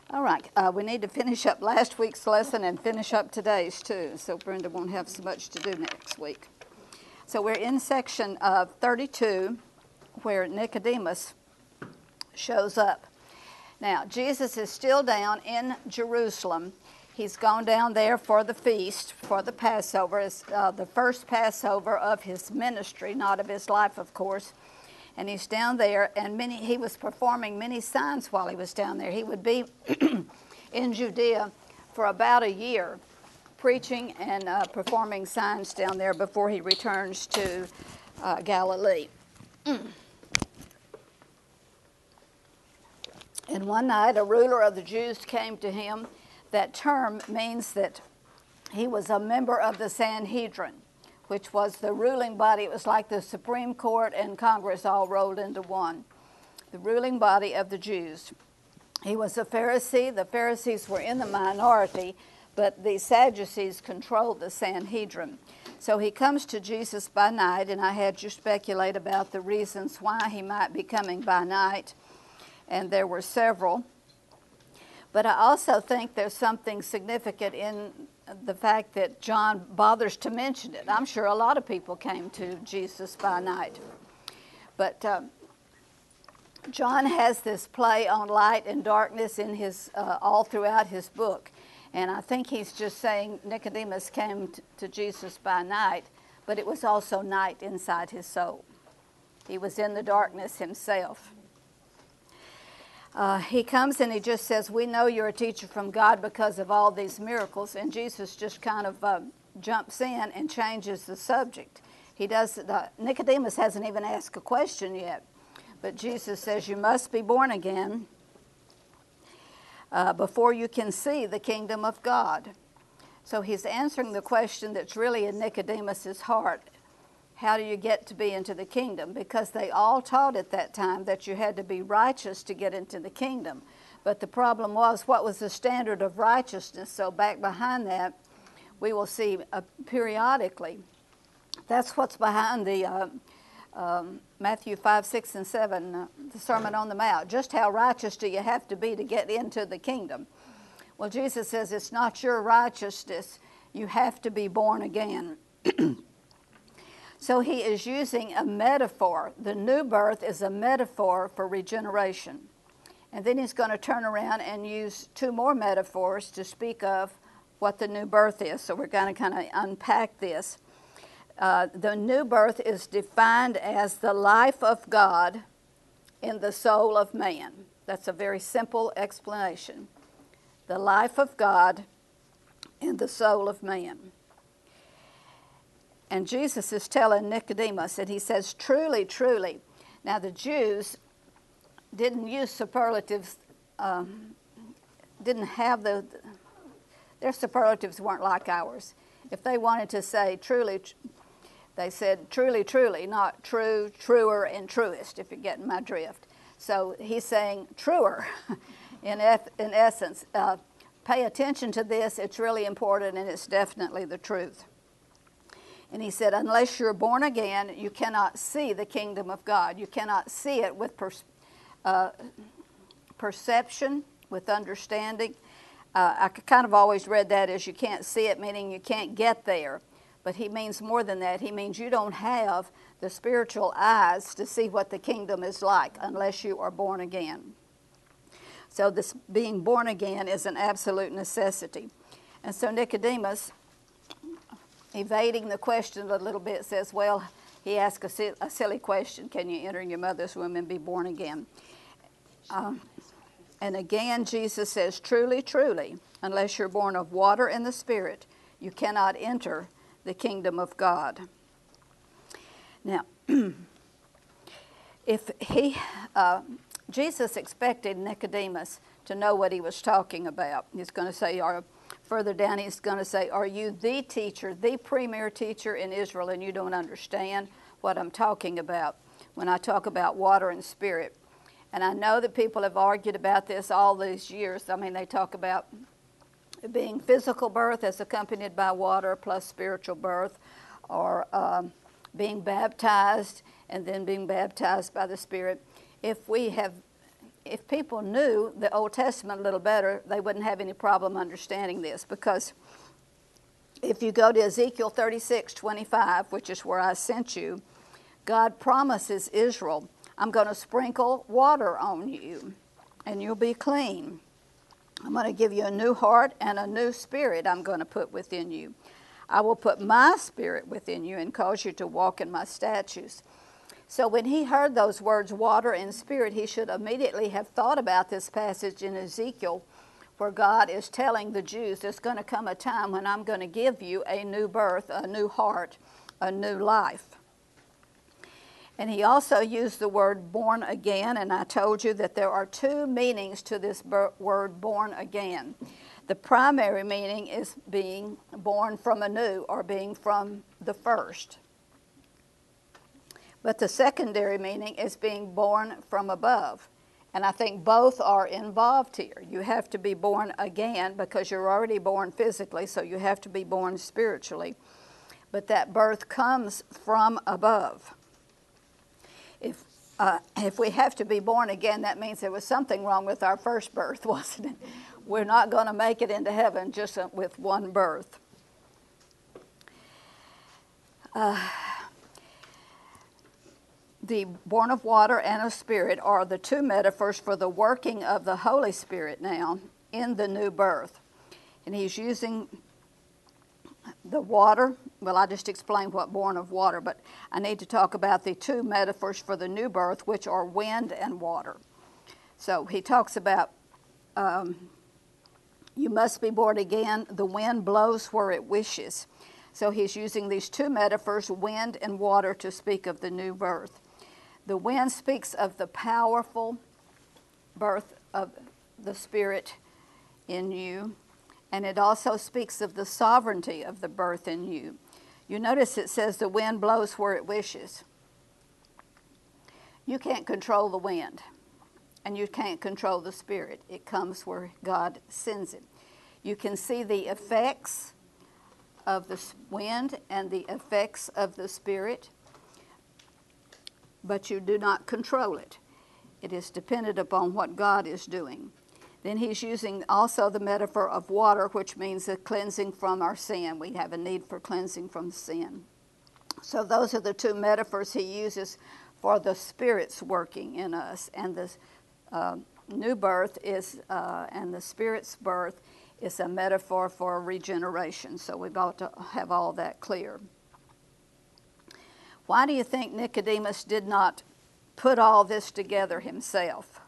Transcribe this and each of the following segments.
All right, we need to finish up last week's lesson and finish up today's too, so Brenda won't have so much to do next week. So we're in section 32 where Nicodemus shows up. Now, Jesus is still down in Jerusalem. He's gone down there for the feast, for the Passover. It's the first Passover of his ministry, not of his life, of course. And he's down there, and he was performing many signs while he was down there. He would be in Judea for about a year, preaching and performing signs down there before he returns to Galilee. And one night, a ruler of the Jews came to him. That term means that he was a member of the Sanhedrin, which was the ruling body. It was like the Supreme Court and Congress all rolled into one. The ruling body of the Jews. He was a Pharisee. The Pharisees were in the minority, but the Sadducees controlled the Sanhedrin. So he comes to Jesus by night, and I had you speculate about the reasons why he might be coming by night, and there were several. But I also think there's something significant in the fact that John bothers to mention it. I'm sure a lot of people came to Jesus by night. But John has this play on light and darkness in his all throughout his book. And I think he's just saying Nicodemus came to Jesus by night, but it was also night inside his soul. He was in the darkness himself. He comes and he just says, we know you're a teacher from God because of all these miracles. And Jesus just kind of jumps in and changes the subject. Nicodemus hasn't even asked a question yet. But Jesus says, you must be born again before you can see the kingdom of God. So he's answering the question that's really in Nicodemus's heart. How do you get to be into the kingdom? Because they all taught at that time that you had to be righteous to get into the kingdom. But the problem was, what was the standard of righteousness? So back behind that, we will see periodically. That's what's behind the Matthew 5, 6, and 7, the Sermon on the Mount. Just how righteous do you have to be to get into the kingdom? Well, Jesus says it's not your righteousness. You have to be born again. So he is using a metaphor. The new birth is a metaphor for regeneration. And then he's going to turn around and use two more metaphors to speak of what the new birth is. So we're going to kind of unpack this. The new birth is defined as the life of God in the soul of man. That's a very simple explanation. The life of God in the soul of man. And Jesus is telling Nicodemus, and he says, truly, truly. Now the Jews didn't use superlatives, didn't have their superlatives weren't like ours. If they wanted to say truly, they said truly, truly, not true, truer, and truest, if you're getting my drift. So he's saying truer in essence. Pay attention to this. It's really important, and it's definitely the truth. And he said, unless you're born again, you cannot see the kingdom of God. You cannot see it with perception, with understanding. I kind of always read that as you can't see it, meaning you can't get there. But he means more than that. He means you don't have the spiritual eyes to see what the kingdom is like unless you are born again. So this being born again is an absolute necessity. And so Nicodemus, evading the question a little bit, says, well, he asked a silly question. Can you enter your mother's womb and be born again? And again, Jesus says, truly, truly, unless you're born of water and the Spirit, you cannot enter the kingdom of God. Now, if Jesus expected Nicodemus to know what he was talking about. He's going to say, further down, he's going to say, are you the teacher, the premier teacher in Israel, and you don't understand what I'm talking about when I talk about water and spirit? And I know that people have argued about this all these years. I mean, they talk about being physical birth as accompanied by water plus spiritual birth, or being baptized and then being baptized by the Spirit. If we have if people knew the Old Testament a little better, they wouldn't have any problem understanding this, because if you go to Ezekiel 36:25, which is where I sent you, God promises Israel, I'm going to sprinkle water on you, and you'll be clean. I'm going to give you a new heart and a new spirit I'm going to put within you. I will put my spirit within you and cause you to walk in my statutes. So when he heard those words, water and spirit, he should immediately have thought about this passage in Ezekiel where God is telling the Jews, there's going to come a time when I'm going to give you a new birth, a new heart, a new life. And he also used the word born again, and I told you that there are two meanings to this word born again. The primary meaning is being born from anew, or being from the first. But the secondary meaning is being born from above. And I think both are involved here. You have to be born again because you're already born physically, so you have to be born spiritually. But that birth comes from above. If we have to be born again, that means there was something wrong with our first birth, wasn't it? We're not going to make it into heaven just with one birth. The born of water and of spirit are the two metaphors for the working of the Holy Spirit now in the new birth. And he's using the water. Well, I just explained what born of water, but I need to talk about the two metaphors for the new birth, which are wind and water. So he talks about you must be born again. The wind blows where it wishes. So he's using these two metaphors, wind and water, to speak of the new birth. The wind speaks of the powerful birth of the Spirit in you, and it also speaks of the sovereignty of the birth in you. You notice it says the wind blows where it wishes. You can't control the wind, and you can't control the Spirit. It comes where God sends it. You can see the effects of the wind and the effects of the Spirit, but you do not control it. It is dependent upon what God is doing. Then he's using also the metaphor of water, which means the cleansing from our sin. We have a need for cleansing from sin. So those are the two metaphors he uses for the Spirit's working in us. And the new birth is, and the Spirit's birth is a metaphor for regeneration. So we've got to have all that clear. Why do you think Nicodemus did not put all this together himself?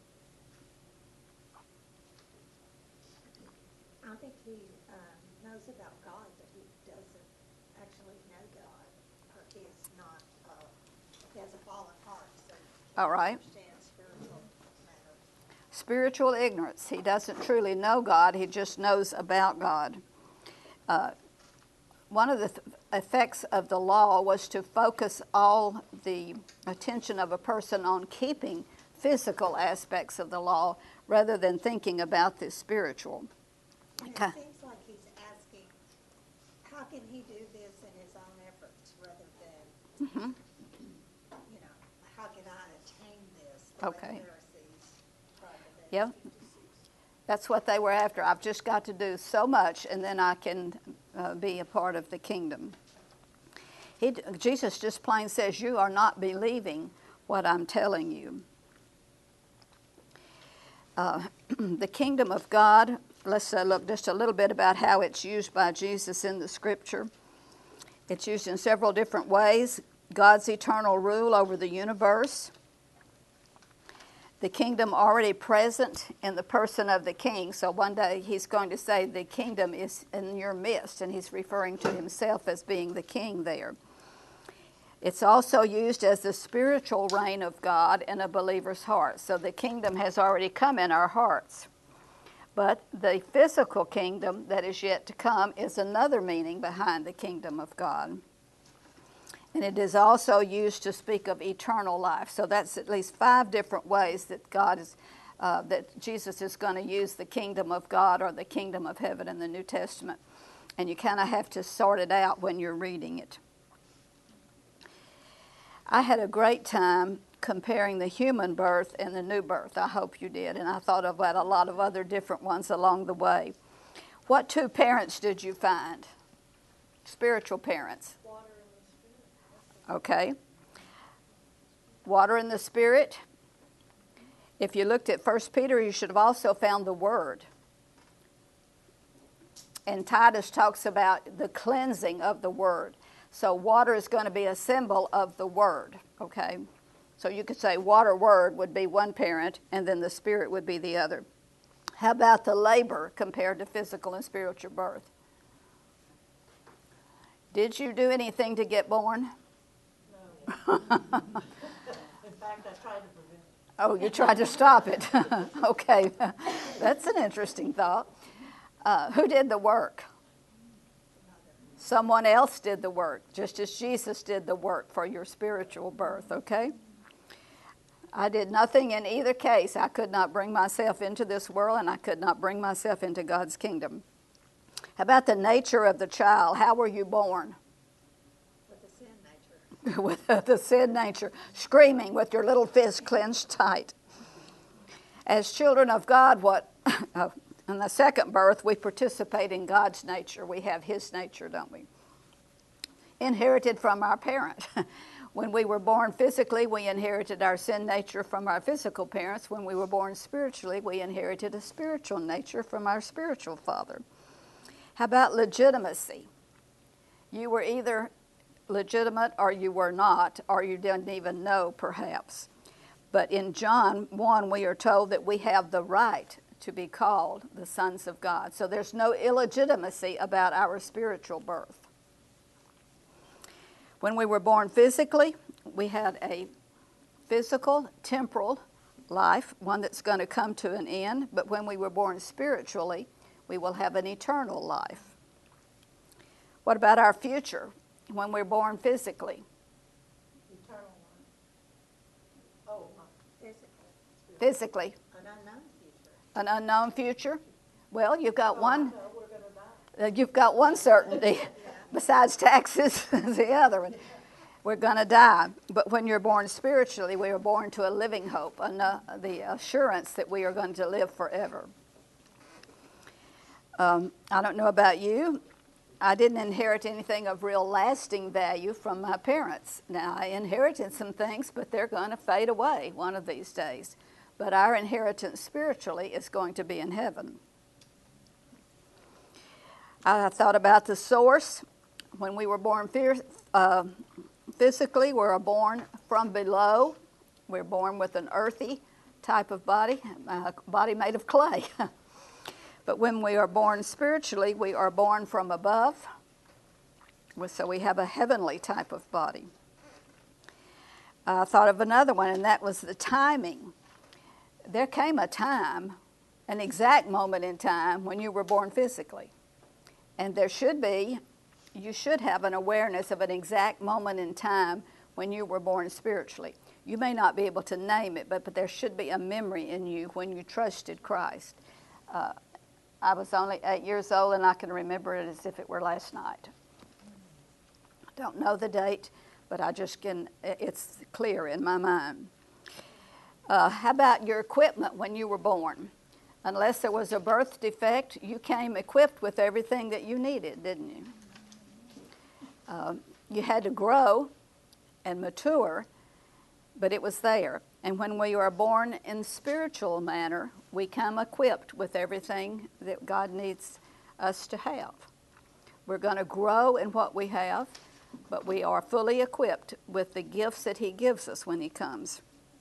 I think he knows about God, but he doesn't actually know God. Or he is not, he has a fallen heart, so he All right. understands spiritual matters. Spiritual ignorance. He doesn't truly know God. He just knows about God. One of the effects of the law was to focus all the attention of a person on keeping physical aspects of the law rather than thinking about the spiritual. And it seems like he's asking, how can he do this in his own efforts rather than, you know, how can I attain this? The way the Okay. Pharisees tried to do. Yeah, that's what they were after. I've just got to do so much, and then I can be a part of the kingdom. Jesus just plain says, you are not believing what I'm telling you. The kingdom of God, let's look just a little bit about how it's used by Jesus in the scripture. It's used in several different ways. God's eternal rule over the universe. The kingdom already present in the person of the king. So one day he's going to say the kingdom is in your midst, and he's referring to himself as being the king there. It's also used as the spiritual reign of God in a believer's heart. So the kingdom has already come in our hearts. But the physical kingdom that is yet to come is another meaning behind the kingdom of God. And it is also used to speak of eternal life. So that's at least 5 different ways that that Jesus is going to use the kingdom of God or the kingdom of heaven in the New Testament. And you kind of have to sort it out when you're reading it. I had a great time comparing the human birth and the new birth. I hope you did. And I thought about a lot of other different ones along the way. What two parents did you find? Spiritual parents. Water in the Spirit. Okay. Water in the Spirit. If you looked at 1 Peter, you should have also found the Word. And Titus talks about the cleansing of the Word. So water is going to be a symbol of the Word, okay? So you could say water, Word would be one parent, and then the Spirit would be the other. How about the labor compared to physical and spiritual birth? Did you do anything to get born? No. In fact, I tried to prevent it. Oh, you tried to stop it. Okay, that's an interesting thought. Who did the work? Someone else did the work, just as Jesus did the work for your spiritual birth, okay? I did nothing in either case. I could not bring myself into this world, and I could not bring myself into God's kingdom. How about the nature of the child? How were you born? With the sin nature. With the sin nature, screaming with your little fist clenched tight. As children of God, in the second birth, we participate in God's nature. We have His nature, don't we? Inherited from our parent. When we were born physically, we inherited our sin nature from our physical parents. When we were born spiritually, we inherited a spiritual nature from our spiritual father. How about legitimacy? You were either legitimate or you were not, or you didn't even know, perhaps. But in John 1, we are told that we have the right to be called the sons of God. So there's no illegitimacy about our spiritual birth. When we were born physically, we had a physical, temporal life, one that's going to come to an end. But when we were born spiritually, we will have an eternal life. What about our future when we're born physically? Eternal one. Oh, Physically. An unknown future. An unknown future? Well, you've got one. no, we're going to die. You've got one certainty, besides taxes, the other one. We're going to die. But when you're born spiritually, we are born to a living hope, the assurance that we are going to live forever. I don't know about you. I didn't inherit anything of real lasting value from my parents. Now, I inherited some things, but they're going to fade away one of these days. But our inheritance spiritually is going to be in heaven. I thought about the source. When we were born physically, we're born from below. We're born with an earthy type of body, a body made of clay. But when we are born spiritually, we are born from above. So we have a heavenly type of body. I thought of another one, and that was the timing. There came a time, an exact moment in time, when you were born physically. And you should have an awareness of an exact moment in time when you were born spiritually. You may not be able to name it, but there should be a memory in you when you trusted Christ. I was only 8 years old, and I can remember it as if it were last night. I don't know the date, but it's clear in my mind. How about your equipment when you were born? Unless there was a birth defect, you came equipped with everything that you needed, didn't you? You had to grow and mature, but it was there. And when we are born in spiritual manner, we come equipped with everything that God needs us to have. We're going to grow in what we have, but we are fully equipped with the gifts that He gives us when He comes.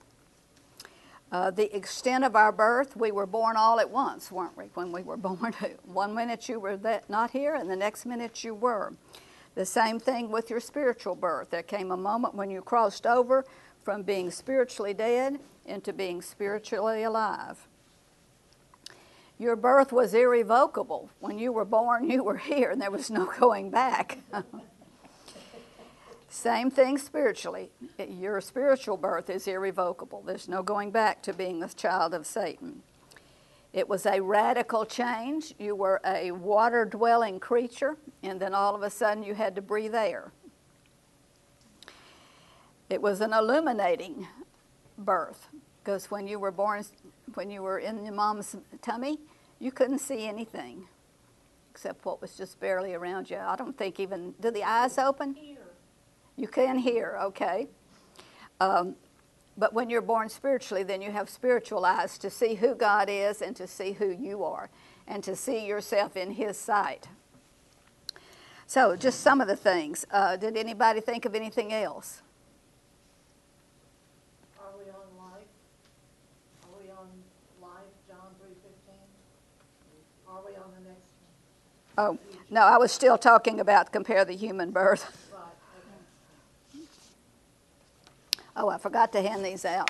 The extent of our birth, we were born all at once, weren't we? When we were born, 1 minute you were not here, and the next minute you were. The same thing with your spiritual birth. There came a moment when you crossed over from being spiritually dead into being spiritually alive. Your birth was irrevocable. When you were born, you were here, and there was no going back. Same thing spiritually. Your spiritual birth is irrevocable. There's no going back to being a child of Satan. It was a radical change. You were a water-dwelling creature, and then all of a sudden you had to breathe air. It was an illuminating birth. Because when you were born, when you were in your mom's tummy, you couldn't see anything except what was just barely around you. I don't think even, do the eyes open? Here. You can hear, okay. But when you're born spiritually, then you have spiritual eyes to see who God is and to see who you are and to see yourself in His sight. So just some of the things. Did anybody think of anything else? Are we on life? Are we on life, John 3:15? Are we on the next one? Oh, no, I was still talking about compare the human birth. Right, okay. Oh, I forgot to hand these out.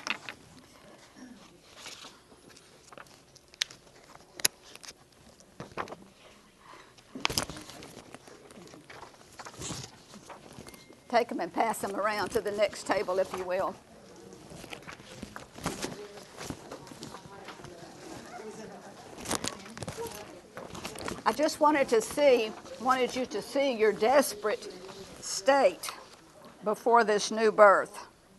Take them and pass them around to the next table, if you will. I just wanted you to see your desperate state before this new birth.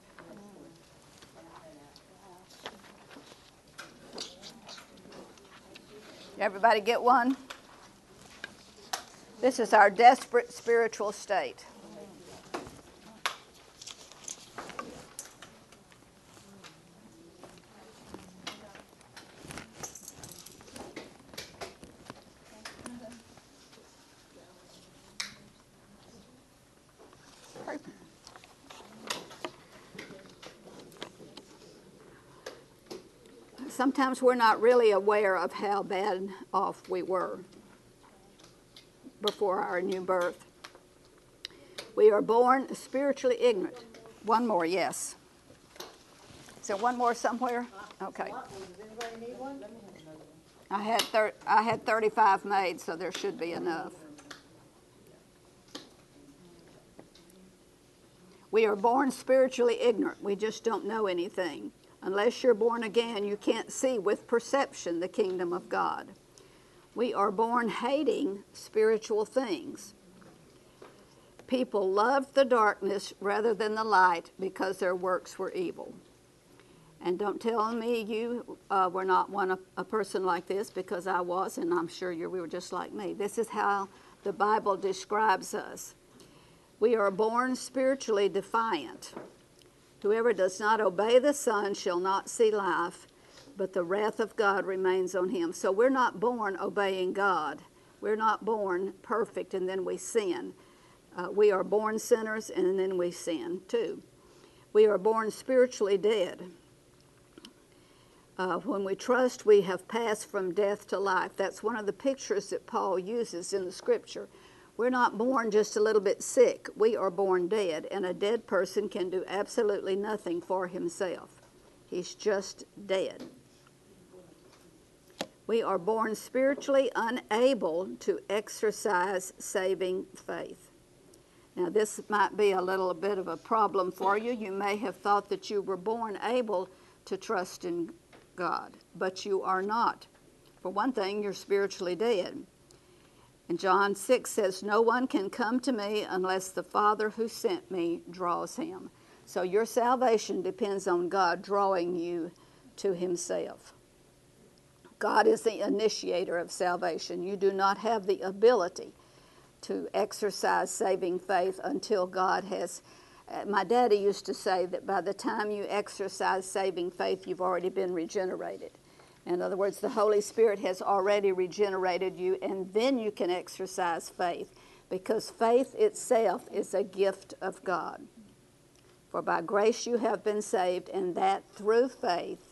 Everybody get one? This is our desperate spiritual state. Sometimes we're not really aware of how bad off we were before our new birth. We are born spiritually ignorant. One more, yes. Is there one more somewhere? Okay. Does anybody need one? I had 35 made, so there should be enough. We are born spiritually ignorant. We just don't know anything. Unless you're born again, you can't see with perception the kingdom of God. We are born hating spiritual things. People loved the darkness rather than the light because their works were evil. And don't tell me you were not a person like this, because I was, and I'm sure we were just like me. This is how the Bible describes us. We are born spiritually defiant. Whoever does not obey the Son shall not see life, but the wrath of God remains on him. So we're not born obeying God. We're not born perfect and then we sin. We are born sinners and then we sin too. We are born spiritually dead. When we trust, we have passed from death to life. That's one of the pictures that Paul uses in the Scripture. We're not born just a little bit sick. We are born dead, and a dead person can do absolutely nothing for himself. He's just dead. We are born spiritually unable to exercise saving faith. Now, this might be a little bit of a problem for you. You may have thought that you were born able to trust in God, but you are not. For one thing, you're spiritually dead. And John 6 says, "No one can come to me unless the Father who sent me draws him." So your salvation depends on God drawing you to himself. God is the initiator of salvation. You do not have the ability to exercise saving faith until God has. My daddy used to say that by the time you exercise saving faith, you've already been regenerated. In other words, the Holy Spirit has already regenerated you, and then you can exercise faith, because faith itself is a gift of God. For by grace you have been saved, and that through faith.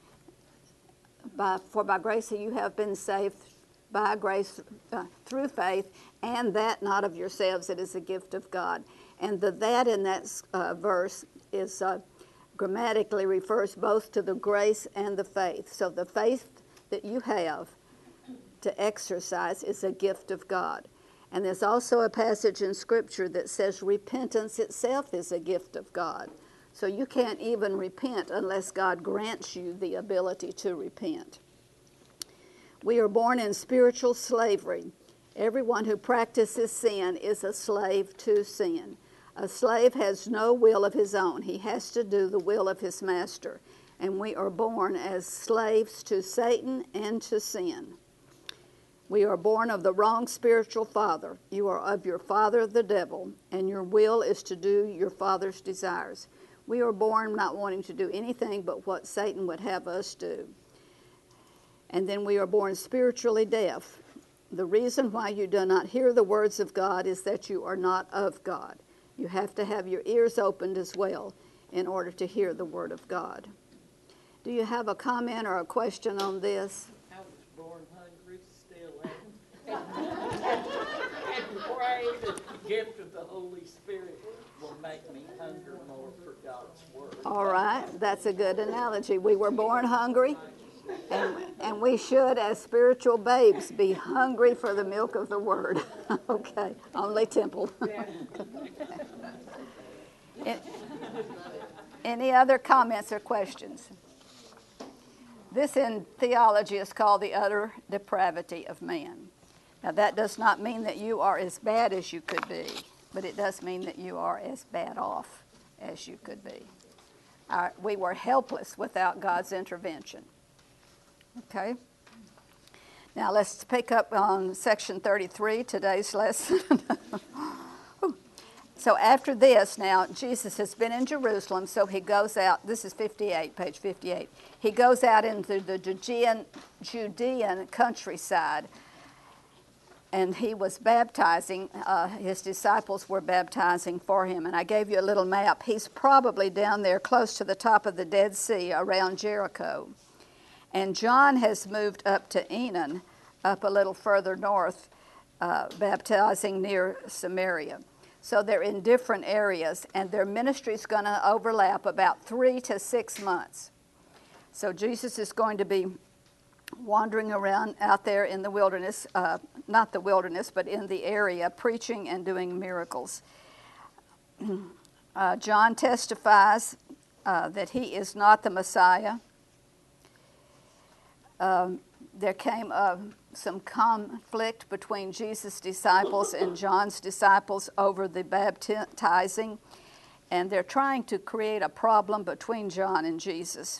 For by grace you have been saved, by grace through faith, and that not of yourselves, it is a gift of God. And the that in that verse is grammatically refers both to the grace and the faith. So the faith that you have to exercise is a gift of God. And there's also a passage in Scripture that says repentance itself is a gift of God. So you can't even repent unless God grants you the ability to repent. We are born in spiritual slavery. Everyone who practices sin is a slave to sin. A slave has no will of his own. He has to do the will of his master. And we are born as slaves to Satan and to sin. We are born of the wrong spiritual father. You are of your father, the devil, and your will is to do your father's desires. We are born not wanting to do anything but what Satan would have us do. And then we are born spiritually deaf. The reason why you do not hear the words of God is that you are not of God. You have to have your ears opened as well in order to hear the word of God. Do you have a comment or a question on this? I was born hungry, still am. And pray that the gift of the Holy Spirit will make me hunger more for God's word. All right, that's a good analogy. We were born hungry, and we should, as spiritual babes, be hungry for the milk of the word. Okay, only Temple. Any other comments or questions? This in theology is called the utter depravity of man. Now that does not mean that you are as bad as you could be, but it does mean that you are as bad off as you could be. We were helpless without God's intervention. Okay? Now let's pick up on section 33, today's lesson. So after this, now, Jesus has been in Jerusalem, so he goes out. This is 58, page 58. He goes out into the Judean countryside, and he was baptizing. His disciples were baptizing for him, and I gave you a little map. He's probably down there close to the top of the Dead Sea around Jericho. And John has moved up to Enon, up a little further north, baptizing near Samaria. So they're in different areas, and their ministry is going to overlap about 3 to 6 months. So Jesus is going to be wandering around out there in the wilderness, not the wilderness, but in the area, preaching and doing miracles. John testifies that he is not the Messiah. There came some conflict between Jesus' disciples and John's disciples over the baptizing, and they're trying to create a problem between John and Jesus.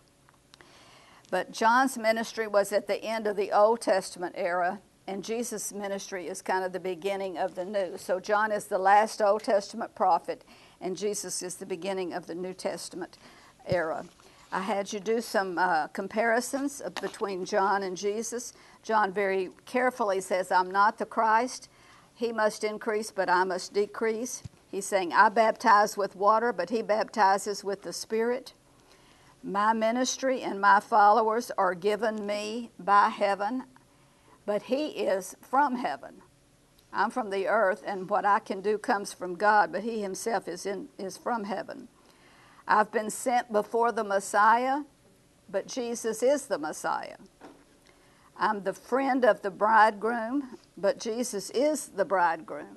But John's ministry was at the end of the Old Testament era, and Jesus' ministry is kind of the beginning of the New. So John is the last Old Testament prophet, and Jesus is the beginning of the New Testament era. I had you do some comparisons between John and Jesus. John very carefully says, I'm not the Christ. He must increase, but I must decrease. He's saying, I baptize with water, but he baptizes with the Spirit. My ministry and my followers are given me by heaven, but he is from heaven. I'm from the earth, and what I can do comes from God, but he himself is from heaven. I've been sent before the Messiah, but Jesus is the Messiah. I'm the friend of the bridegroom, but Jesus is the bridegroom.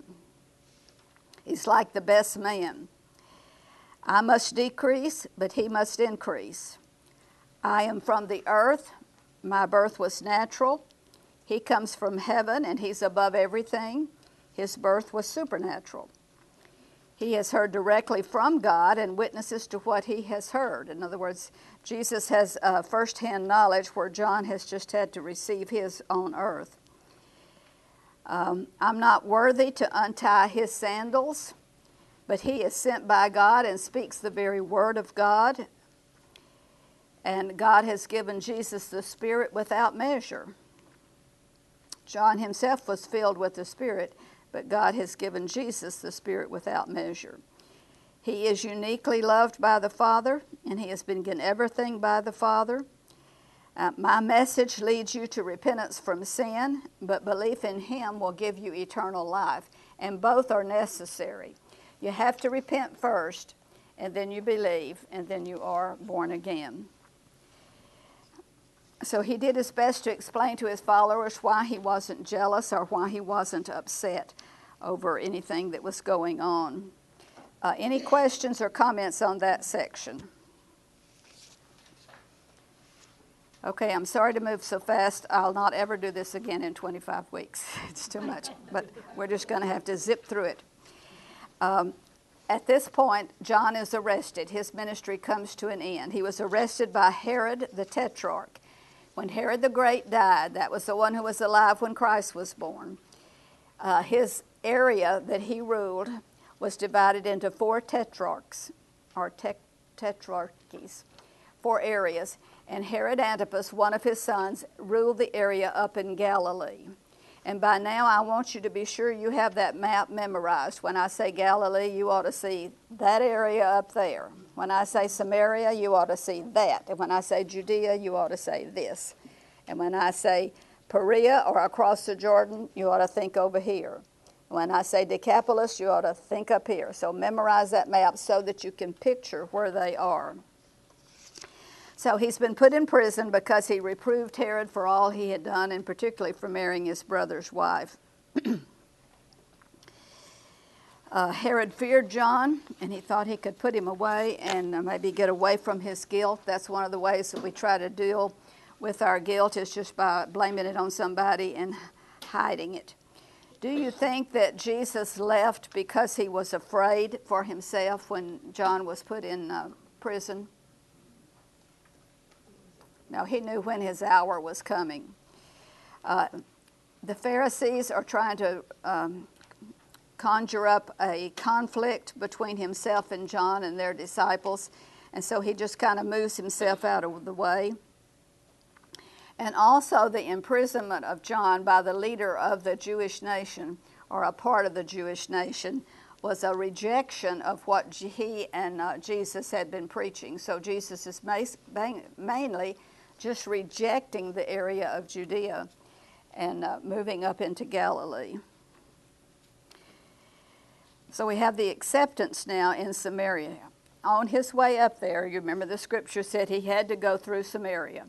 He's like the best man. I must decrease, but he must increase. I am from the earth. My birth was natural. He comes from heaven, and he's above everything. His birth was supernatural. He has heard directly from God and witnesses to what he has heard. In other words, Jesus has firsthand knowledge where John has just had to receive his on earth. I'm not worthy to untie his sandals, but he is sent by God and speaks the very word of God. And God has given Jesus the Spirit without measure. John himself was filled with the Spirit, but God has given Jesus the Spirit without measure. He is uniquely loved by the Father, and he has been given everything by the Father. My message leads you to repentance from sin, but belief in him will give you eternal life, and both are necessary. You have to repent first, and then you believe, and then you are born again. So he did his best to explain to his followers why he wasn't jealous or why he wasn't upset over anything that was going on. Any questions or comments on that section? Okay, I'm sorry to move so fast. I'll not ever do this again in 25 weeks. It's too much, but we're just going to have to zip through it. at this point, John is arrested. His ministry comes to an end. He was arrested by Herod the Tetrarch. When Herod the Great died, that was the one who was alive when Christ was born, his area that he ruled was divided into 4 tetrarchs, or tetrarchies, 4 areas. And Herod Antipas, one of his sons, ruled the area up in Galilee. And by now, I want you to be sure you have that map memorized. When I say Galilee, you ought to see that area up there. When I say Samaria, you ought to see that. And when I say Judea, you ought to say this. And when I say Perea or across the Jordan, you ought to think over here. When I say Decapolis, you ought to think up here. So memorize that map so that you can picture where they are. So he's been put in prison because he reproved Herod for all he had done, and particularly for marrying his brother's wife. Herod feared John, and he thought he could put him away and maybe get away from his guilt. That's one of the ways that we try to deal with our guilt, is just by blaming it on somebody and hiding it. Do you think that Jesus left because he was afraid for himself when John was put in prison? No, he knew when his hour was coming. The Pharisees are trying to conjure up a conflict between himself and John and their disciples, and so he just kind of moves himself out of the way. And also the imprisonment of John by the leader of the Jewish nation, or a part of the Jewish nation, was a rejection of what he and Jesus had been preaching. So Jesus is mainly just rejecting the area of Judea and moving up into Galilee. So we have the acceptance now in Samaria. On his way up there, you remember the scripture said he had to go through Samaria.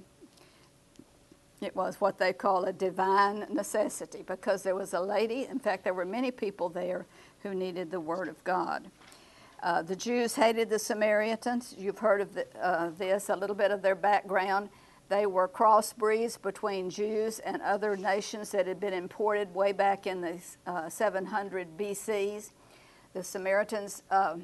It was what they call a divine necessity, because there was a lady, in fact, there were many people there who needed the word of God. The Jews hated the Samaritans. You've heard of this, a little bit of their background. They were crossbreeds between Jews and other nations that had been imported way back in the 700 BCs. The Samaritans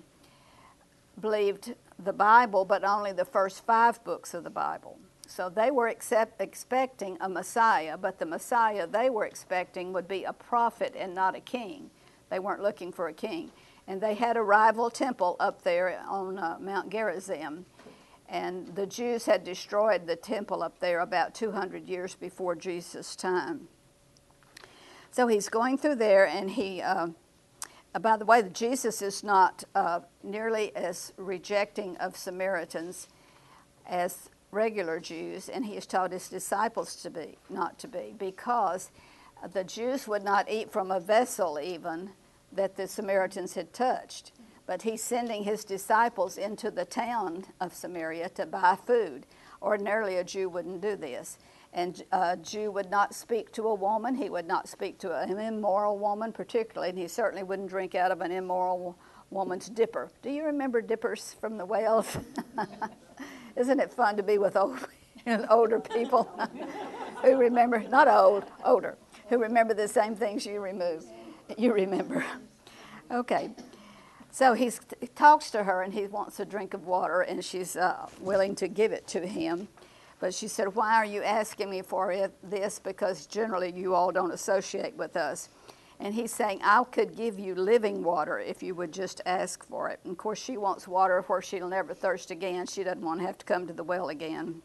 believed the Bible, but only the first 5 books of the Bible. So they were expecting a Messiah, but the Messiah they were expecting would be a prophet and not a king. They weren't looking for a king. And they had a rival temple up there on Mount Gerizim. And the Jews had destroyed the temple up there about 200 years before Jesus' time. So he's going through there, and he, by the way, Jesus is not nearly as rejecting of Samaritans as regular Jews, and he has taught his disciples to be, not to be, because the Jews would not eat from a vessel even that the Samaritans had touched. But he's sending his disciples into the town of Samaria to buy food. Ordinarily, a Jew wouldn't do this. And a Jew would not speak to a woman. He would not speak to an immoral woman particularly, and he certainly wouldn't drink out of an immoral woman's dipper. Do you remember dippers from the Wales? Isn't it fun to be with older people who remember, not old, older, who remember the same things you remember. Okay. So he talks to her, and he wants a drink of water, and she's willing to give it to him. But she said, "Why are you asking me for this? Because generally you all don't associate with us." And he's saying, "I could give you living water if you would just ask for it." And of course, she wants water where she'll never thirst again. She doesn't want to have to come to the well again.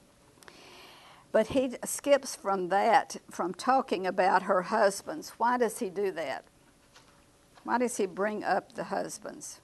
But he skips from that, from talking about her husbands. Why does he do that? Why does he bring up the husbands?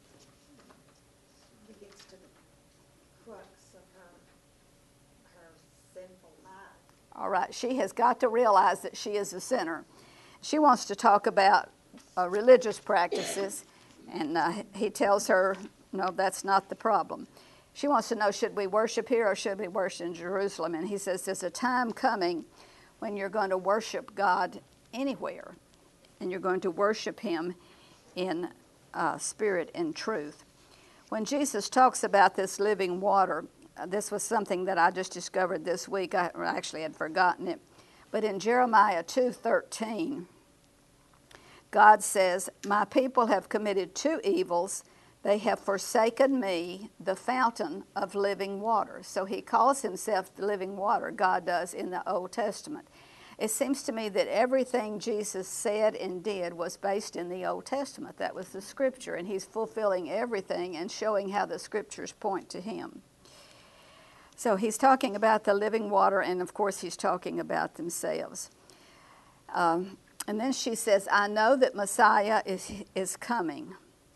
He gets to the crux of her sinful life. All right, she has got to realize that she is a sinner. She wants to talk about religious practices, and he tells her, no, that's not the problem. She wants to know, should we worship here or should we worship in Jerusalem? And he says, there's a time coming when you're going to worship God anywhere, and you're going to worship him in spirit and truth. When Jesus talks about this living water, this was something that I just discovered this week. I actually had forgotten it. But in Jeremiah 2:13, God says, "My people have committed two evils. They have forsaken me, the fountain of living water." So he calls himself the living water, God does, in the Old Testament. It seems to me that everything Jesus said and did was based in the Old Testament. That was the scripture, and he's fulfilling everything and showing how the scriptures point to him. So he's talking about the living water, and of course he's talking about themselves. And then she says, "I know that Messiah is coming.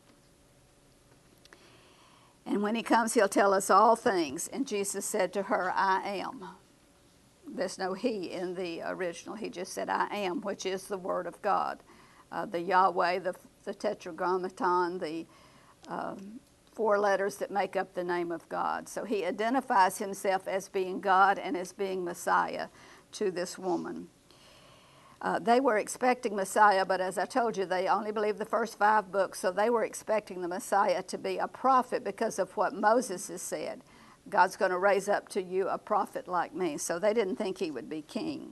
And when he comes, he'll tell us all things." And Jesus said to her, "I am." There's no he in the original. He just said, "I am," which is the word of God. The Yahweh, the tetragrammaton, the 4 letters that make up the name of God. So he identifies himself as being God and as being Messiah to this woman. They were expecting Messiah, but as I told you, they only believed the first 5 books, so they were expecting the Messiah to be a prophet because of what Moses has said. God's going to raise up to you a prophet like me. So they didn't think he would be king.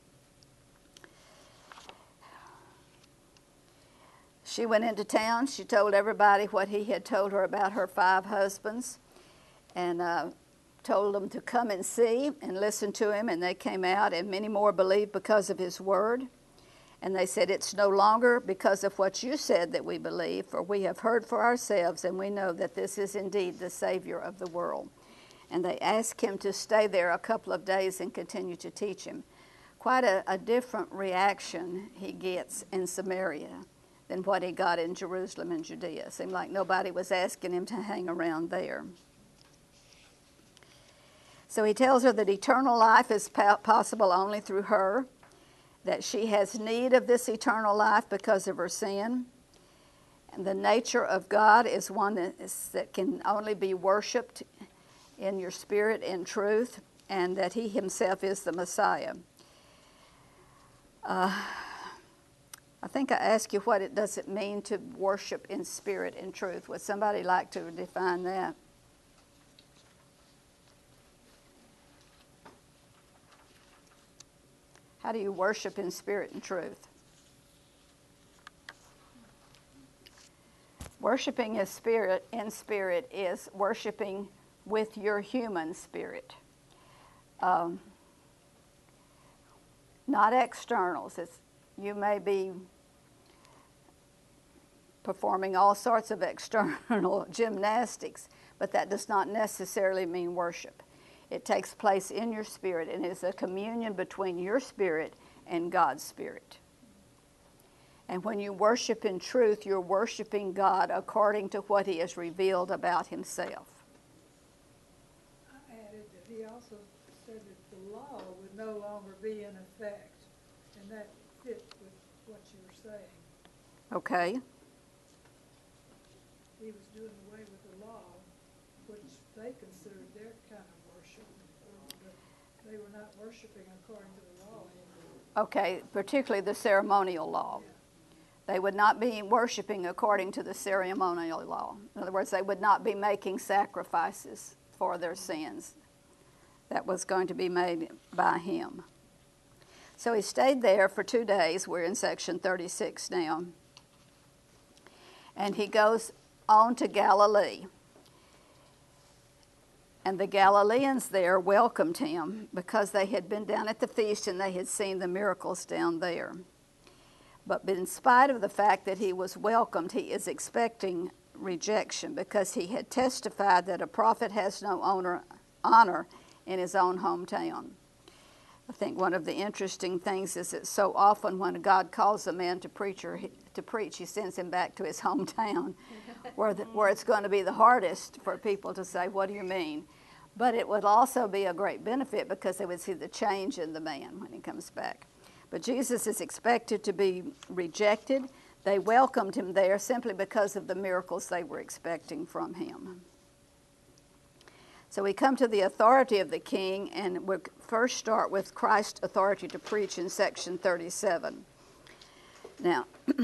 She went into town. She told everybody what he had told her about her 5 husbands, and told them to come and see and listen to him. And they came out, and many more believed because of his word. And they said, "It's no longer because of what you said that we believe, for we have heard for ourselves, and we know that this is indeed the Savior of the world." And they asked him to stay there a couple of days and continue to teach him. Quite a different reaction he gets in Samaria than what he got in Jerusalem and Judea. It seemed like nobody was asking him to hang around there. So he tells her that eternal life is possible only through her, that she has need of this eternal life because of her sin. And the nature of God is one that can only be worshiped in your spirit and truth, and that he himself is the Messiah. I think I asked you what does it mean to worship in spirit and truth. Would somebody like to define that? How do you worship in spirit and truth? Worshiping in spirit is worshiping with your human spirit. Not externals. You may be performing all sorts of external gymnastics, but that does not necessarily mean worship. It takes place in your spirit, and is a communion between your spirit and God's spirit. And when you worship in truth, you're worshiping God according to what he has revealed about himself. I added that he also said that the law would no longer be in effect, and that fit with what you were saying. Okay. He was doing away with the law, which they considered their kind of worship, but they were not worshiping according to the law anymore. Okay, particularly the ceremonial law. They would not be worshiping according to the ceremonial law. In other words, they would not be making sacrifices for their sins. That was going to be made by him. So he stayed there for 2 days. We're in section 36 now. And he goes on to Galilee. And the Galileans there welcomed him because they had been down at the feast and they had seen the miracles down there. But in spite of the fact that he was welcomed, he is expecting rejection because he had testified that a prophet has no honor in his own hometown. I think one of the interesting things is that so often when God calls a man to preach, he sends him back to his hometown where it's going to be the hardest for people to say, "What do you mean?" But it would also be a great benefit because they would see the change in the man when he comes back. But Jesus is expected to be rejected. They welcomed him there simply because of the miracles they were expecting from him. So we come to the authority of the king, and we'll first start with Christ's authority to preach in section 37. Now,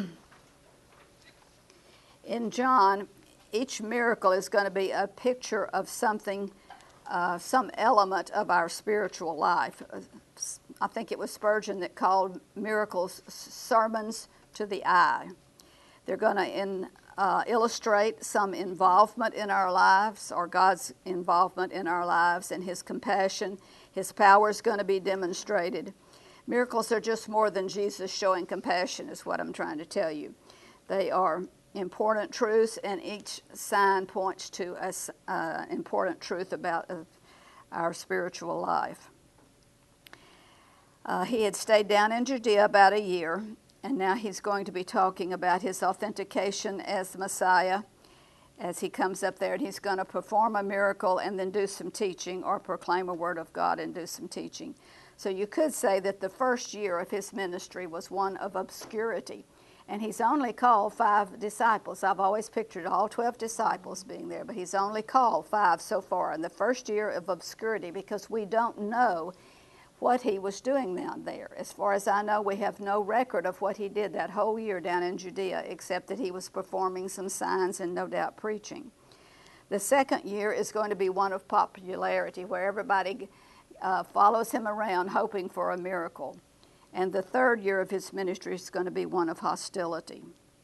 in John, each miracle is going to be a picture of something, some element of our spiritual life. I think it was Spurgeon that called miracles sermons to the eye. They're going to illustrate some involvement in our lives, or God's involvement in our lives, and His compassion. His power is going to be demonstrated. Miracles are just more than Jesus showing compassion, is what I'm trying to tell you. They are important truths, and each sign points to an important truth about our spiritual life. He had stayed down in Judea about a year, and now he's going to be talking about his authentication as the Messiah as he comes up there, and he's going to perform a miracle and then do some teaching, or proclaim a word of God and do some teaching. So you could say that the first year of his ministry was one of obscurity, and he's only called 5 disciples. I've always pictured all 12 disciples being there, but he's only called 5 so far in the first year of obscurity, because we don't know what he was doing down there. As far as I know, we have no record of what he did that whole year down in Judea, except that he was performing some signs and no doubt preaching. The second year is going to be one of popularity, where everybody follows him around hoping for a miracle. And the third year of his ministry is going to be one of hostility.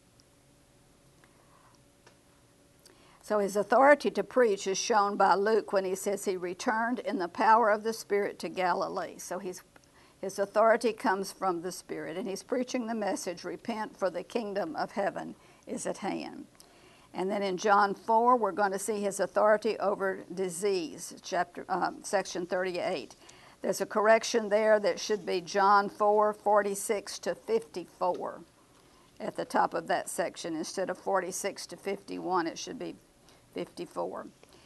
So his authority to preach is shown by Luke when he says he returned in the power of the Spirit to Galilee. So his authority comes from the Spirit, and he's preaching the message, repent, for the kingdom of heaven is at hand. And then in John 4, we're going to see his authority over disease, section 38. There's a correction there that should be John 4, 46 to 54 at the top of that section. Instead of 46 to 51, it should be 54.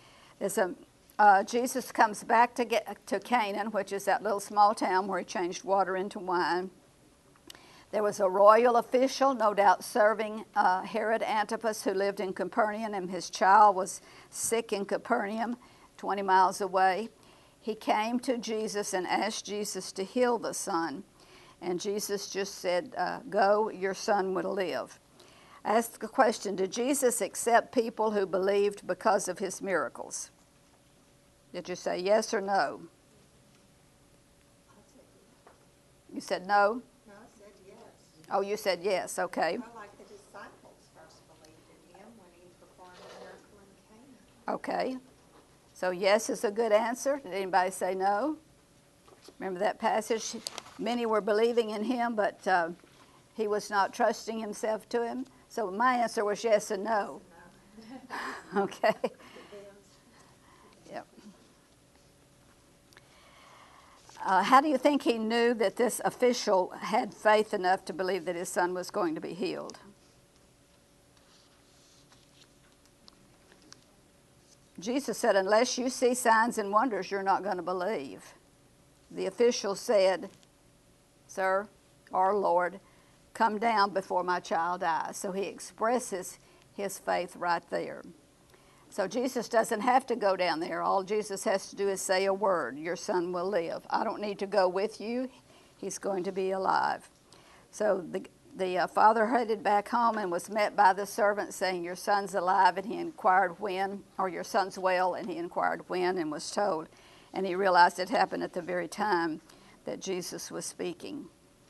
Jesus comes back to Canaan, which is that little small town where he changed water into wine. There was a royal official, no doubt serving Herod Antipas, who lived in Capernaum, and his child was sick in Capernaum, 20 miles away. He came to Jesus and asked Jesus to heal the son, and Jesus just said, go, your son will live. I asked the question, did Jesus accept people who believed because of his miracles? Did you say yes or no? I said yes. You said no? No, I said yes. Oh, you said yes, okay. I like the disciples first believed in him when he performed a miracle in Cana. Okay. So yes is a good answer. Did anybody say no? Remember that passage? Many were believing in him, but he was not trusting himself to him. So my answer was yes and no. Okay. Yep. How do you think he knew that this official had faith enough to believe that his son was going to be healed? Jesus said, unless you see signs and wonders, you're not going to believe. The official said, sir, or Lord, come down before my child dies. So he expresses his faith right there. So Jesus doesn't have to go down there. All Jesus has to do is say a word, your son will live. I don't need to go with you. He's going to be alive. So the father headed back home and was met by the servant saying, your son's alive, and he inquired when, or your son's well, and he inquired when and was told. And he realized it happened at the very time that Jesus was speaking.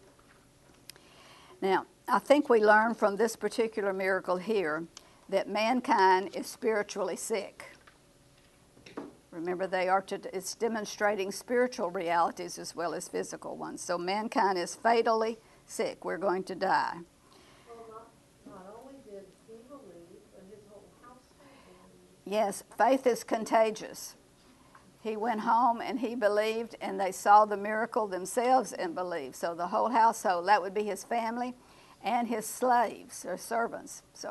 Now, I think we learn from this particular miracle here that mankind is spiritually sick. Remember, it's demonstrating spiritual realities as well as physical ones. So mankind is fatally sick. We're going to die. Well, not only did he believe, but his whole household believed. Yes, faith is contagious. He went home and he believed, and they saw the miracle themselves and believed. So the whole household, that would be his family and his slaves or servants. So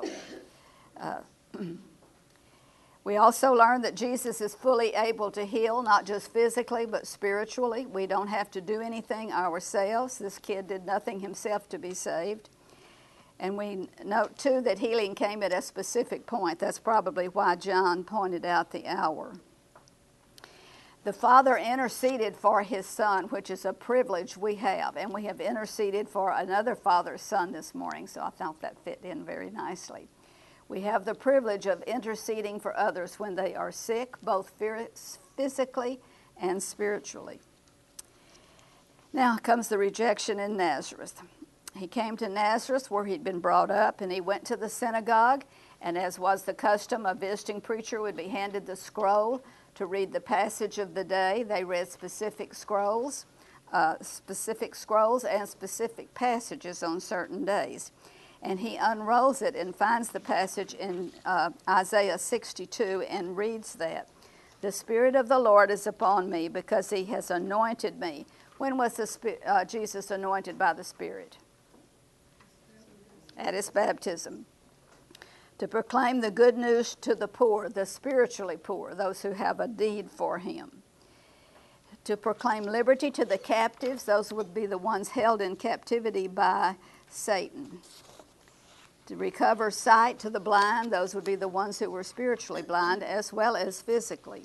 we also learned that Jesus is fully able to heal, not just physically, but spiritually. We don't have to do anything ourselves. This kid did nothing himself to be saved. And we note, too, that healing came at a specific point. That's probably why John pointed out the hour. The Father interceded for his Son, which is a privilege we have. And we have interceded for another father's son this morning, so I thought that fit in very nicely. We have the privilege of interceding for others when they are sick, both physically and spiritually. Now comes the rejection in Nazareth. He came to Nazareth where he'd been brought up, and he went to the synagogue, and as was the custom, a visiting preacher would be handed the scroll to read the passage of the day. They read specific scrolls and specific passages on certain days. And he unrolls it and finds the passage in Isaiah 62 and reads that. The Spirit of the Lord is upon me because he has anointed me. When was Jesus anointed by the Spirit? At his baptism. To proclaim the good news to the poor, the spiritually poor, those who have a need for him. To proclaim liberty to the captives, those would be the ones held in captivity by Satan. To recover sight to the blind, those would be the ones who were spiritually blind as well as physically.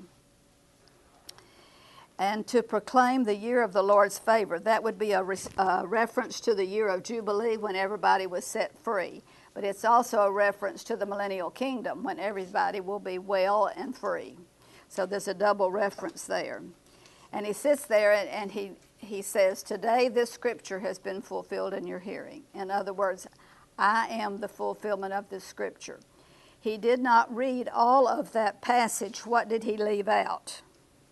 And to proclaim the year of the Lord's favor, that would be a reference to the year of Jubilee when everybody was set free. But it's also a reference to the millennial kingdom when everybody will be well and free. So there's a double reference there. And he sits there and he says, today this scripture has been fulfilled in your hearing. In other words, I am the fulfillment of this scripture. He did not read all of that passage. What did he leave out?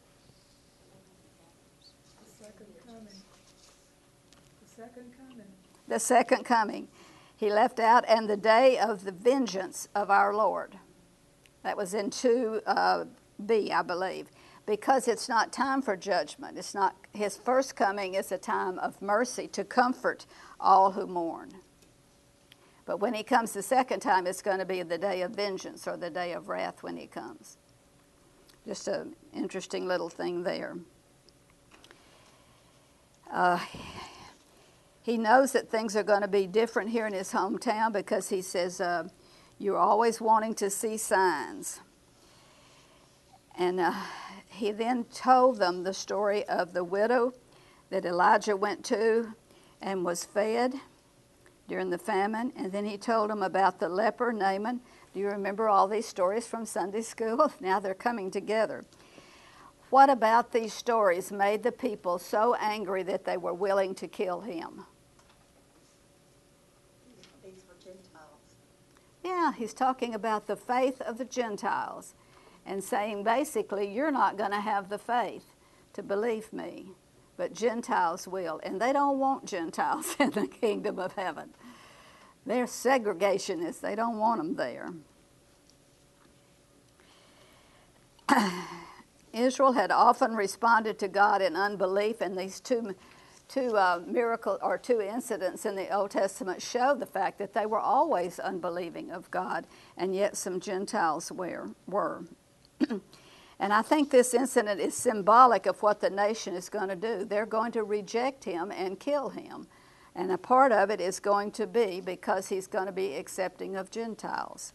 The second coming. The second coming. The second coming. He left out, and the day of the vengeance of our Lord. That was in 2b, I believe. Because it's not time for judgment. It's not, his first coming is a time of mercy to comfort all who mourn. But when he comes the second time, it's going to be the day of vengeance or the day of wrath when he comes. Just an interesting little thing there. He knows that things are going to be different here in his hometown because he says, you're always wanting to see signs. And he then told them the story of the widow that Elijah went to and was fed during the famine. And then he told them about the leper, Naaman. Do you remember all these stories from Sunday school? Now they're coming together. What about these stories made the people so angry that they were willing to kill him? These were Gentiles. Yeah, he's talking about the faith of the Gentiles and saying basically, you're not going to have the faith to believe me, but Gentiles will. And they don't want Gentiles in the kingdom of heaven. They're segregationists. They don't want them there. Israel had often responded to God in unbelief, and these two miracles or two incidents in the Old Testament show the fact that they were always unbelieving of God, and yet some Gentiles were. And I think this incident is symbolic of what the nation is going to do. They're going to reject him and kill him. And a part of it is going to be because he's going to be accepting of Gentiles.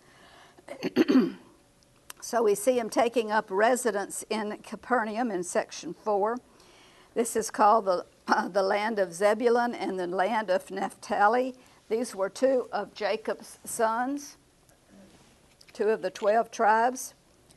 So we see him taking up residence in Capernaum in section 4. This is called the land of Zebulun and the land of Naphtali. These were two of Jacob's sons, two of the 12 tribes.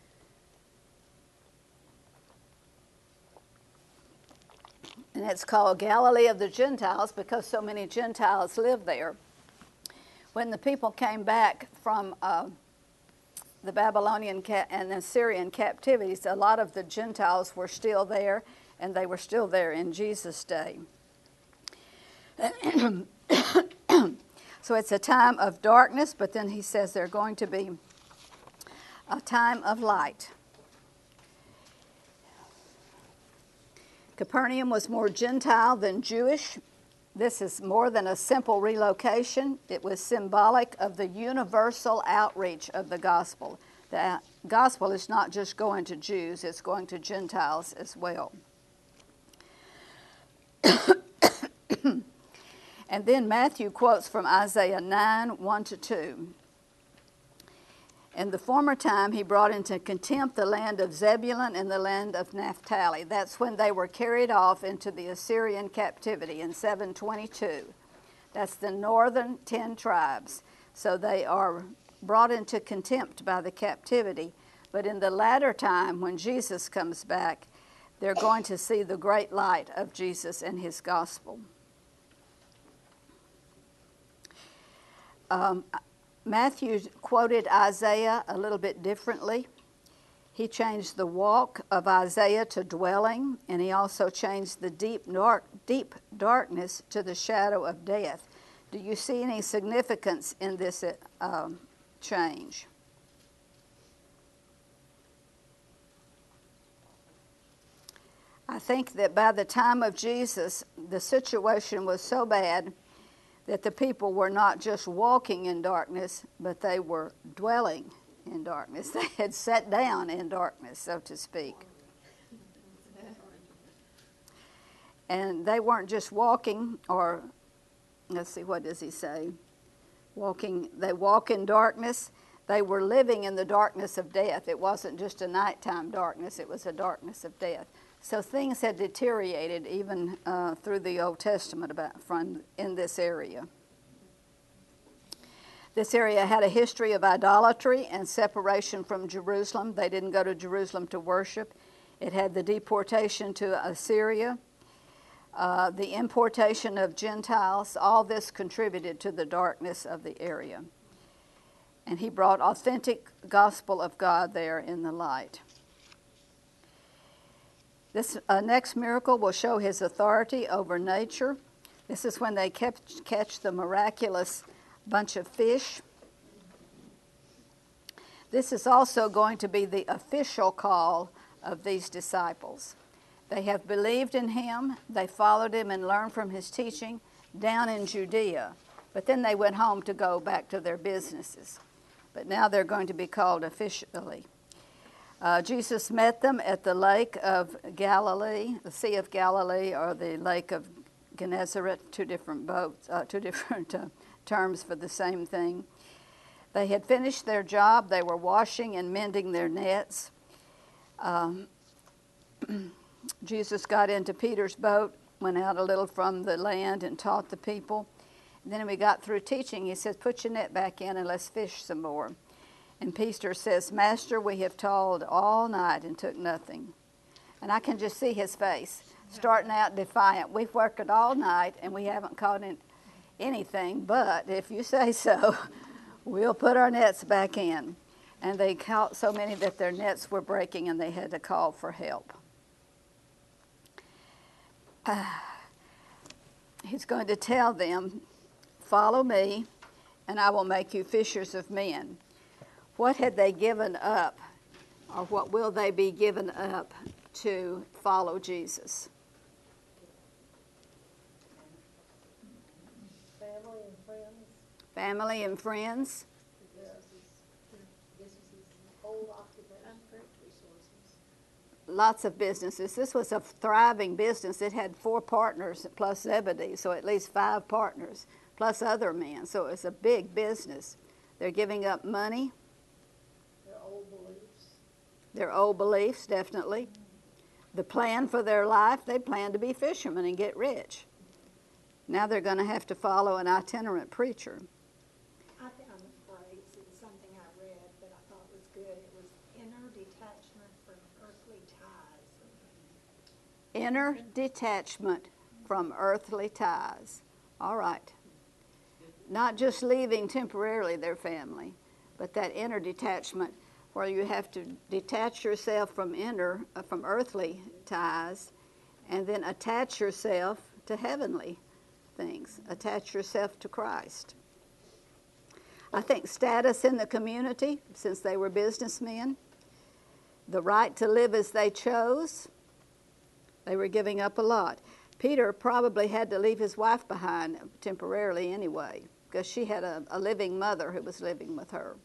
And it's called Galilee of the Gentiles because so many Gentiles live there. When the people came back from the Babylonian and Assyrian captivities, a lot of the Gentiles were still there, and they were still there in Jesus' day. So it's a time of darkness, but then he says there's going to be a time of light. Capernaum was more Gentile than Jewish. This is more than a simple relocation. It was symbolic of the universal outreach of the gospel. The gospel is not just going to Jews, it's going to Gentiles as well. And then Matthew quotes from Isaiah 9, 1-2. In the former time, he brought into contempt the land of Zebulun and the land of Naphtali. That's when they were carried off into the Assyrian captivity in 722. That's the northern 10 tribes. So they are brought into contempt by the captivity. But in the latter time, when Jesus comes back, they're going to see the great light of Jesus and his gospel. Matthew quoted Isaiah a little bit differently. He changed the walk of Isaiah to dwelling, and he also changed the deep darkness to the shadow of death. Do you see any significance in this change? I think that by the time of Jesus, the situation was so bad that the people were not just walking in darkness, but they were dwelling in darkness. They had sat down in darkness, so to speak. And they weren't just walking, or let's see, what does he say? They walk in darkness. They were living in the darkness of death. It wasn't just a nighttime darkness, it was a darkness of death. So things had deteriorated even through the Old Testament in this area. This area had a history of idolatry and separation from Jerusalem. They didn't go to Jerusalem to worship. It had the deportation to Assyria, the importation of Gentiles. All this contributed to the darkness of the area. And he brought authentic gospel of God there in the light. This next miracle will show his authority over nature. This is when they catch the miraculous bunch of fish. This is also going to be the official call of these disciples. They have believed in him, they followed him and learned from his teaching down in Judea. But then they went home to go back to their businesses. But now they're going to be called officially. Jesus met them at the Lake of Galilee, the Sea of Galilee, or the Lake of Gennesaret, two different terms for the same thing. They had finished their job. They were washing and mending their nets. Jesus got into Peter's boat, went out a little from the land and taught the people. And then when we got through teaching, he says, "Put your net back in and let's fish some more." And Peter says, "Master, we have toiled all night and took nothing." And I can just see his face, starting out defiant. "We've worked it all night and we haven't caught anything, but if you say so, we'll put our nets back in." And they caught so many that their nets were breaking and they had to call for help. He's going to tell them, "Follow me and I will make you fishers of men." What had they given up, or what will they be given up to follow Jesus? Family and friends, Family and friends. businesses, old occupation. Lots of businesses. This was a thriving business. It had 4 partners plus Zebedee, so at least 5 partners, plus other men. So it was a big business. They're giving up money. Their old beliefs, definitely. The plan for their life, they planned to be fishermen and get rich. Now they're going to have to follow an itinerant preacher. I found a phrase, it was something I read that I thought was good. It was inner detachment from earthly ties. Inner detachment from earthly ties. All right. Not just leaving temporarily their family, but that inner detachment where you have to detach yourself from earthly ties and then attach yourself to heavenly things. Attach yourself to Christ. I think status in the community, since they were businessmen, the right to live as they chose, they were giving up a lot. Peter probably had to leave his wife behind temporarily anyway, because she had a living mother who was living with her.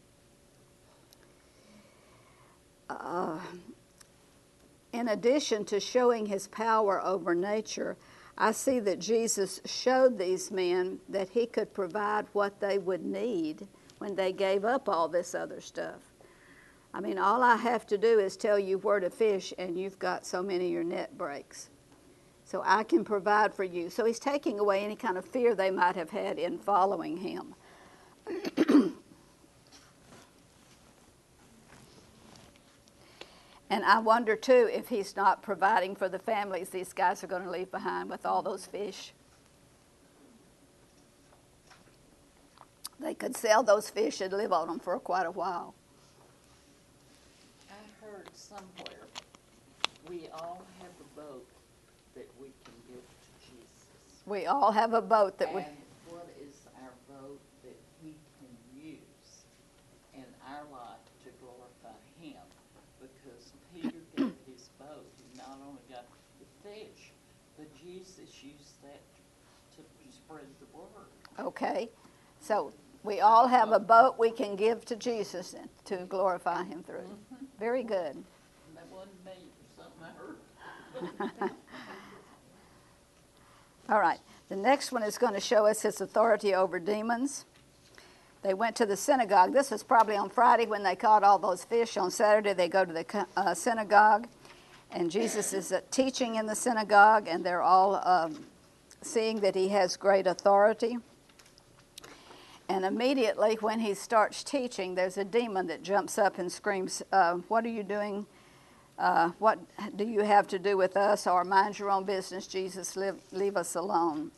In addition to showing his power over nature, I see that Jesus showed these men that he could provide what they would need when they gave up all this other stuff. I mean, all I have to do is tell you where to fish and you've got so many of your net breaks. So I can provide for you. So he's taking away any kind of fear they might have had in following him. And I wonder, too, if he's not providing for the families these guys are going to leave behind with all those fish. they could sell those fish and live on them for quite a while. I heard somewhere, we all have a boat that we can give to Jesus. We all have a boat that we... And what is our boat that he can use in our life to glorify him? Because Peter gave his boat. He not only got the fish, but Jesus used that to spread the word. Okay, so we all have a boat we can give to Jesus to glorify him through. Very good. That wasn't me, it was something I heard. All right, the next one is going to show us his authority over demons. They went to the synagogue. This was probably on Friday when they caught all those fish. On Saturday, they go to the synagogue, and Jesus is teaching in the synagogue, and they're all seeing that he has great authority. And immediately when he starts teaching, there's a demon that jumps up and screams, what are you doing? What do you have to do with us? Or mind your own business, Jesus, leave us alone.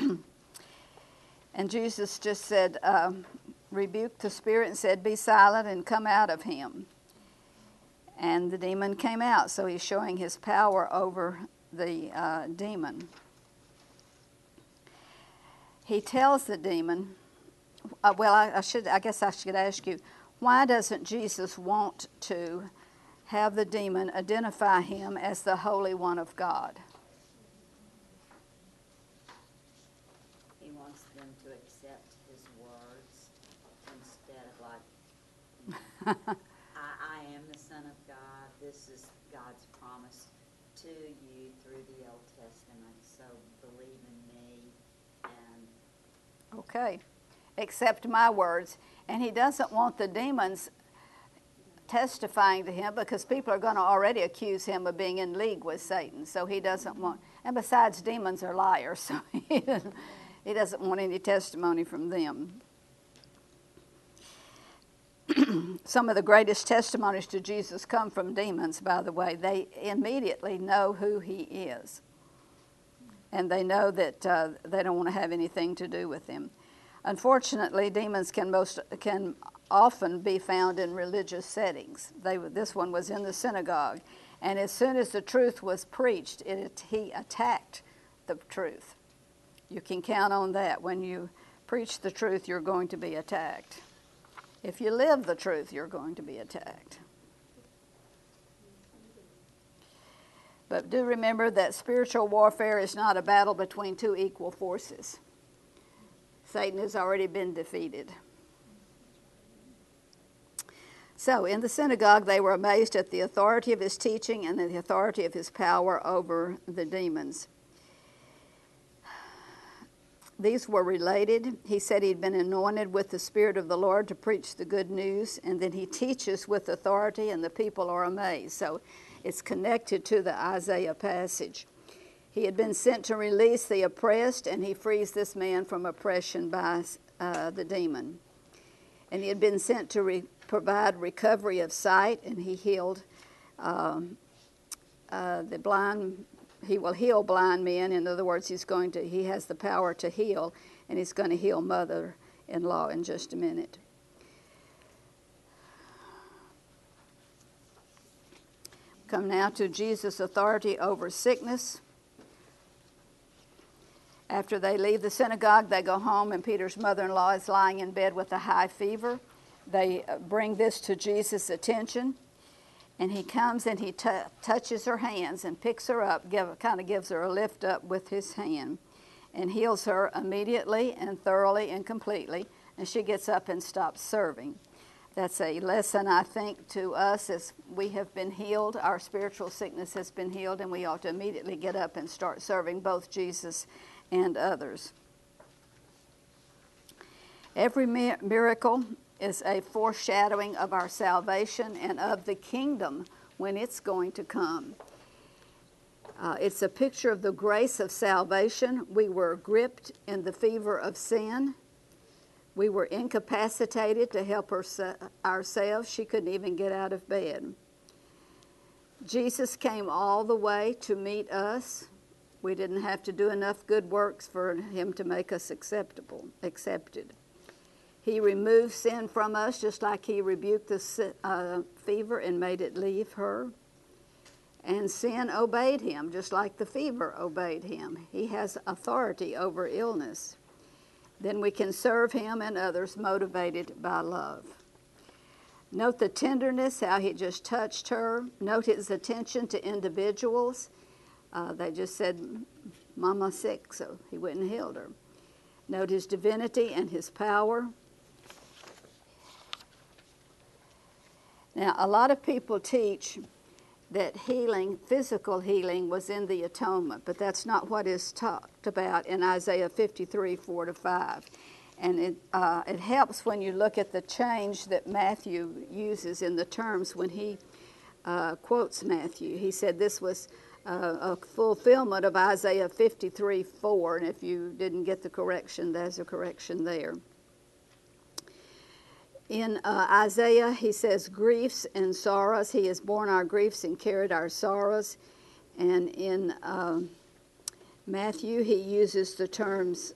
And Jesus just said, rebuked the spirit and said, be silent and come out of him. And the demon came out, so he's showing his power over the demon. He tells the demon, I guess I should ask you, why doesn't Jesus want to have the demon identify him as the Holy One of God? He wants them to accept his words instead of like, I am the Son of God. This is God's promise to you through the Old Testament. So believe in me. And Okay, accept my words. And he doesn't want the demons testifying to him because people are going to already accuse him of being in league with Satan. So he doesn't want, and besides, demons are liars, so he doesn't want any testimony from them. Some of the greatest testimonies to Jesus come from demons, by the way. They immediately know who he is. And they know that they don't want to have anything to do with him. Unfortunately, demons can often be found in religious settings. This one was in the synagogue. And as soon as the truth was preached, he attacked the truth. You can count on that. When you preach the truth, you're going to be attacked. If you live the truth, you're going to be attacked. But do remember that spiritual warfare is not a battle between two equal forces. Satan has already been defeated. So in the synagogue, they were amazed at the authority of his teaching and the authority of his power over the demons. These were related. He said he'd been anointed with the Spirit of the Lord to preach the good news, and then he teaches with authority, and the people are amazed. So it's connected to the Isaiah passage. He had been sent to release the oppressed, and he frees this man from oppression by the demon. And he had been sent to provide recovery of sight, and he healed the blind. He will heal blind men. In other words, he has the power to heal, and he's going to heal mother-in-law in just a minute. Come now to Jesus' authority over sickness. After they leave the synagogue, they go home, and Peter's mother-in-law is lying in bed with a high fever. They bring this to Jesus' attention, and he comes and he touches her hands and picks her up, kind of gives her a lift up with his hand, and heals her immediately and thoroughly and completely, and she gets up and stops serving. That's a lesson, I think, to us as we have been healed. Our spiritual sickness has been healed, and we ought to immediately get up and start serving both Jesus and others. Every miracle is a foreshadowing of our salvation and of the kingdom when it's going to come. It's a picture of the grace of salvation. We were gripped in the fever of sin. We were incapacitated to help ourselves. She couldn't even get out of bed. Jesus came all the way to meet us. We didn't have to do enough good works for him to make us accepted. He removed sin from us just like he rebuked the fever and made it leave her. And sin obeyed him just like the fever obeyed him. He has authority over illness. Then we can serve him and others motivated by love. Note the tenderness, how he just touched her. Note his attention to individuals. They just said, Mama sick, so he went and healed her. Note his divinity and his power. Now, a lot of people teach that healing, physical healing, was in the atonement, but that's not what is talked about in Isaiah 53, 4-5. And it helps when you look at the change that Matthew uses in the terms when he quotes Matthew. He said this was a fulfillment of Isaiah 53, 4, and if you didn't get the correction, there's a correction there. In Isaiah, he says, griefs and sorrows. He has borne our griefs and carried our sorrows. And in Matthew, he uses the terms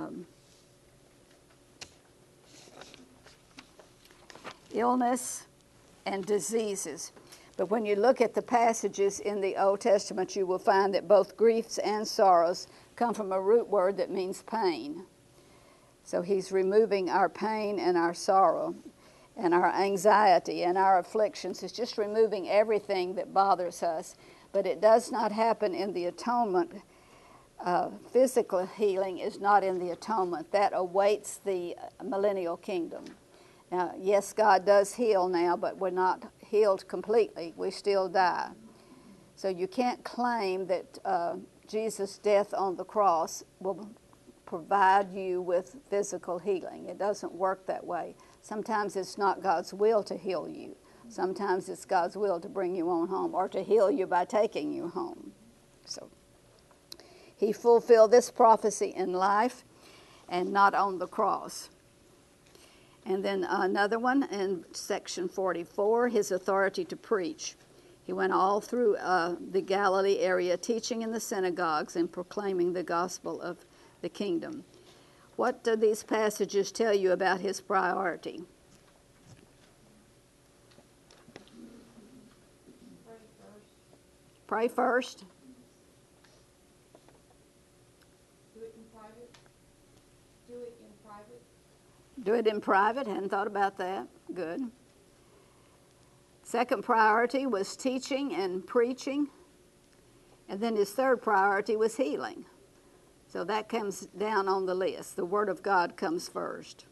illness and diseases. But when you look at the passages in the Old Testament, you will find that both griefs and sorrows come from a root word that means pain. So he's removing our pain and our sorrow and our anxiety and our afflictions. It's just removing everything that bothers us. But it does not happen in the atonement. Physical healing is not in the atonement. That awaits the millennial kingdom. Now, yes, God does heal now, but we're not healed completely. We still die. So you can't claim that Jesus' death on the cross will provide you with physical healing. It doesn't work that way. Sometimes it's not God's will to heal you. Sometimes it's God's will to bring you on home or to heal you by taking you home. So he fulfilled this prophecy in life and not on the cross. And then another one in section 44, his authority to preach. He went all through the Galilee area, teaching in the synagogues and proclaiming the gospel of the kingdom. What do these passages tell you about his priority? Pray first. Do it in private. Do it in private. Do it in private. Hadn't thought about that. Good. Second priority was teaching and preaching. And then his third priority was healing. So that comes down on the list. The Word of God comes first.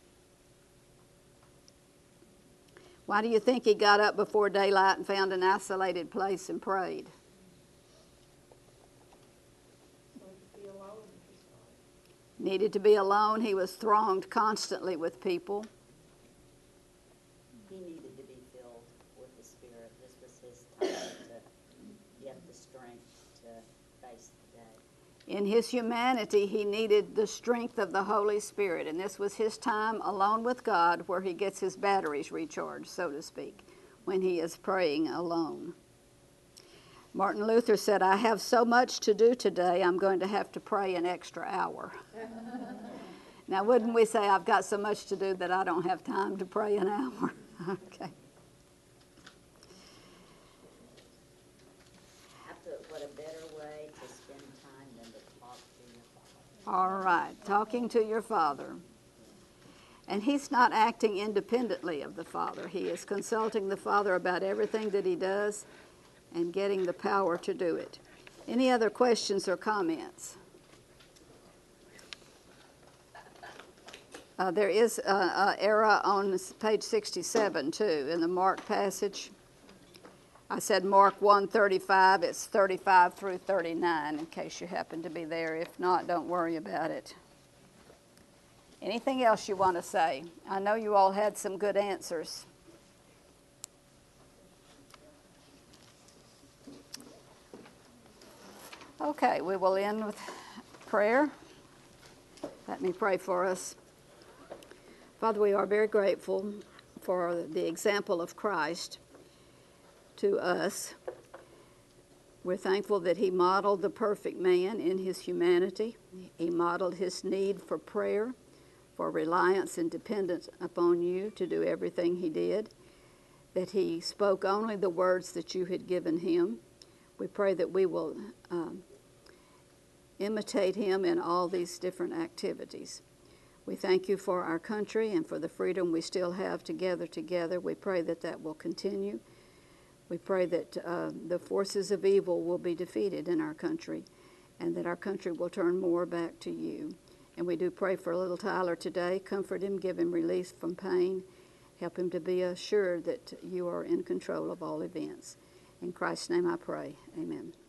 Why do you think he got up before daylight and found an isolated place and prayed? So he could be alone in his life. Needed to be alone. He was thronged constantly with people. He needed to be filled with the Spirit. This was his time to get the strength to face the day. In his humanity, he needed the strength of the Holy Spirit, and this was his time alone with God where he gets his batteries recharged, so to speak, when he is praying alone. Martin Luther said, I have so much to do today, I'm going to have to pray an extra hour. Now, wouldn't we say, I've got so much to do that I don't have time to pray an hour? Okay. What a better way to spend time than to talk to your Father. All right, talking to your Father. And he's not acting independently of the Father. He is consulting the Father about everything that he does and getting the power to do it. Any other questions or comments? There is an error on page 67, too, in the Mark passage. I said Mark 1:35. It's 35 through 39, in case you happen to be there. If not, don't worry about it. Anything else you want to say? I know you all had some good answers. Okay, we will end with prayer. Let me pray for us. Father, we are very grateful for the example of Christ to us. We're thankful that he modeled the perfect man in his humanity. He modeled his need for prayer, for reliance and dependence upon you to do everything he did, that he spoke only the words that you had given him. We pray that we will imitate him in all these different activities. We thank you for our country and for the freedom we still have to gather together. We pray that that will continue. We pray that the forces of evil will be defeated in our country and that our country will turn more back to you. And we do pray for little Tyler today. Comfort him, give him release from pain. Help him to be assured that you are in control of all events. In Christ's name I pray. Amen.